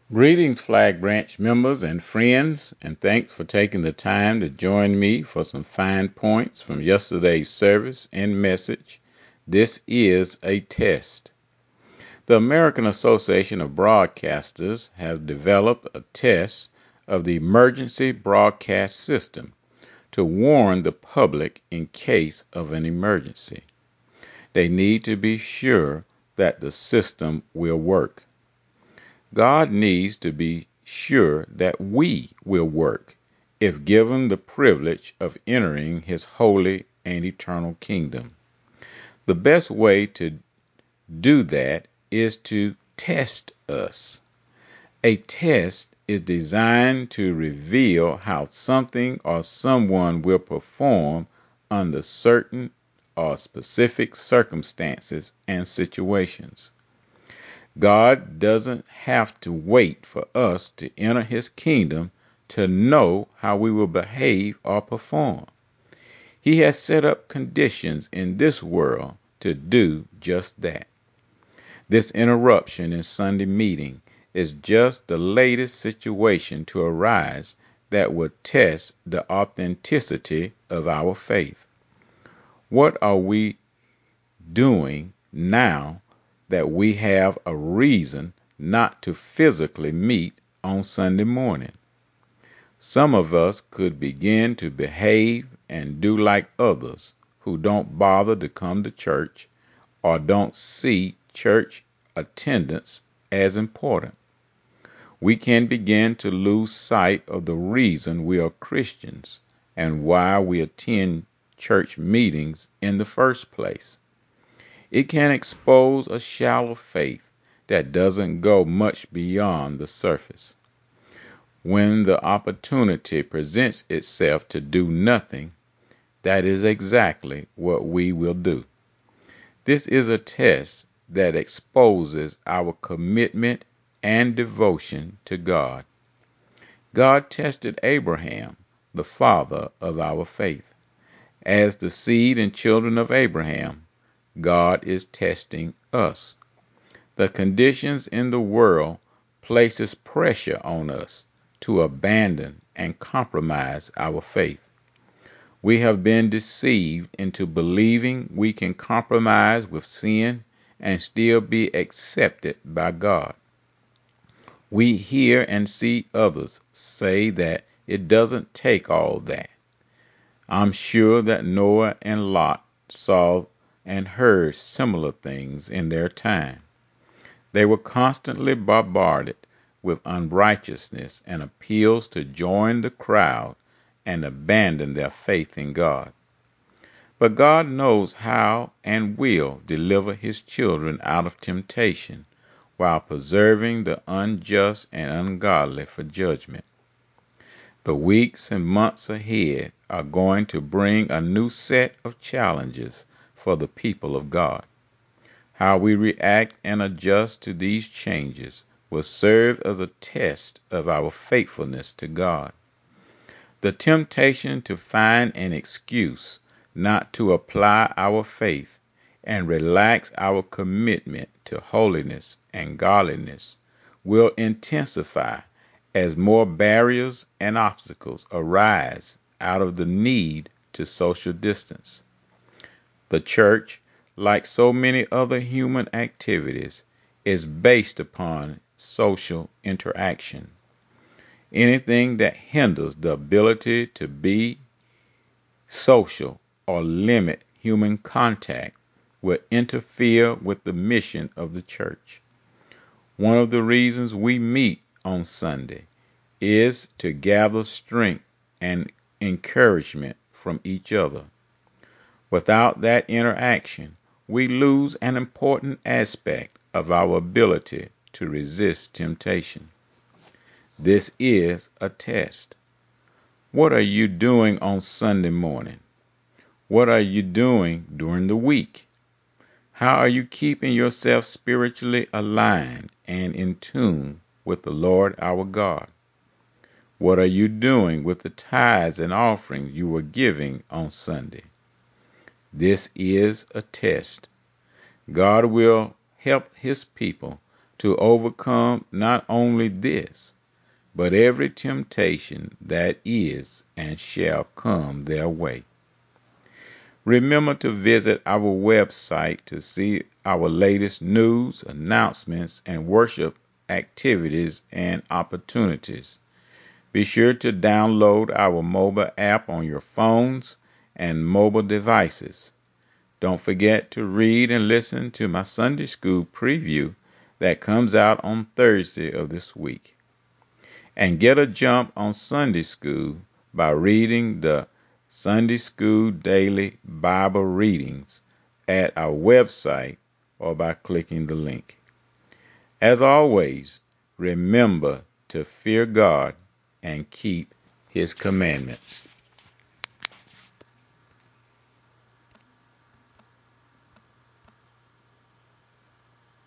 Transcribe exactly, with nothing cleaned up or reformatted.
Greetings, Flag Branch members and friends, and thanks for taking the time to join me for some fine points from yesterday's service and message. This is a test. The American Association of Broadcasters has developed a test of the emergency broadcast system to warn the public in case of an emergency. They need to be sure that the system will work. God needs to be sure that we will work if given the privilege of entering his holy and eternal kingdom. The best way to do that is to test us. A test is designed to reveal how something or someone will perform under certain or specific circumstances and situations. God doesn't have to wait for us to enter his kingdom to know how we will behave or perform. He has set up conditions in this world to do just that. This interruption in Sunday meeting is just the latest situation to arise that will test the authenticity of our faith. What are we doing now that we have a reason not to physically meet on Sunday morning? Some of us could begin to behave and do like others who don't bother to come to church or don't see church attendance as important. We can begin to lose sight of the reason we are Christians and why we attend church meetings in the first place. It can expose a shallow faith that doesn't go much beyond the surface. When the opportunity presents itself to do nothing, that is exactly what we will do. This is a test that exposes our commitment and devotion to God. God tested Abraham, the father of our faith. As the seed and children of Abraham, God is testing us. The conditions in the world places pressure on us to abandon and compromise our faith. We have been deceived into believing we can compromise with sin and still be accepted by God. We hear and see others say that it doesn't take all that. I'm sure that Noah and Lot saw and heard similar things in their time. They were constantly bombarded with unrighteousness and appeals to join the crowd and abandon their faith in God. But God knows how and will deliver his children out of temptation while preserving the unjust and ungodly for judgment. The weeks and months ahead are going to bring a new set of challenges for the people of God. How we react and adjust to these changes will serve as a test of our faithfulness to God. The temptation to find an excuse not to apply our faith and relax our commitment to holiness and godliness will intensify as more barriers and obstacles arise out of the need to social distance. The church, like so many other human activities, is based upon social interaction. Anything that hinders the ability to be social or limit human contact will interfere with the mission of the church. One of the reasons we meet on Sunday is to gather strength and encouragement from each other. Without that interaction, we lose an important aspect of our ability to resist temptation. This is a test. What are you doing on Sunday morning? What are you doing during the week? How are you keeping yourself spiritually aligned and in tune with the Lord our God? What are you doing with the tithes and offerings you were giving on Sunday? This is a test. God will help his people to overcome not only this, but every temptation that is and shall come their way. Remember to visit our website to see our latest news, announcements, and worship activities and opportunities. Be sure to download our mobile app on your phones and mobile devices. Don't forget to read and listen to my Sunday School preview that comes out on Thursday of this week. And get a jump on Sunday School by reading the Sunday School Daily Bible Readings at our website or by clicking the link. As always, remember to fear God and keep His commandments.